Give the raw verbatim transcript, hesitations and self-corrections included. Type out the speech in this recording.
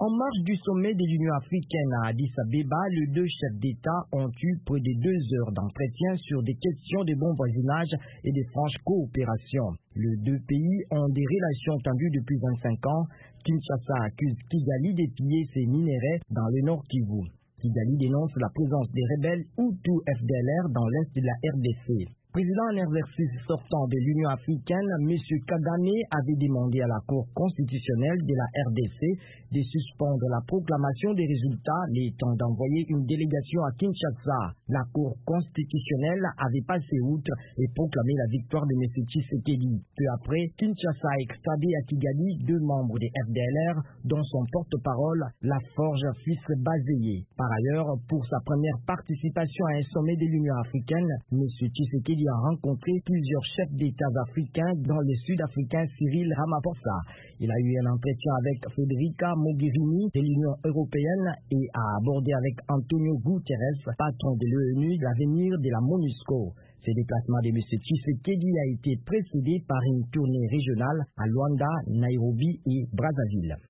En marge du sommet de l'Union africaine à Addis Abeba, les deux chefs d'État ont eu près de deux heures d'entretien sur des questions de bon voisinage et de franche coopération. Les deux pays ont des relations tendues depuis vingt-cinq ans. Kinshasa accuse Kigali de piller ses minéraux dans le Nord Kivu. Kigali dénonce la présence des rebelles Hutu F D L R dans l'est de la R D C. Président en exercice sortant de l'Union africaine, M. Kagame avait demandé à la Cour constitutionnelle de la R D C de suspendre la proclamation des résultats, l'étant d'envoyer une délégation à Kinshasa. La Cour constitutionnelle avait passé outre et proclamé la victoire de M. Tshisekedi. Peu après, Kinshasa a extradé à Kigali deux membres des F D L R, dont son porte-parole, la Forge Fils Bazeye. Par ailleurs, pour sa première participation à un sommet de l'Union africaine, M. Tshisekedi a rencontré plusieurs chefs d'État africains dont le Sud-Africain Cyril Ramaphosa. Il a eu un entretien avec Federica Mogherini de l'Union européenne et a abordé avec Antonio Guterres, patron de l'ONU, l'avenir de la MONUSCO. Ce déplacement de M. Tshisekedi a été précédé par une tournée régionale à Luanda, Nairobi et Brazzaville.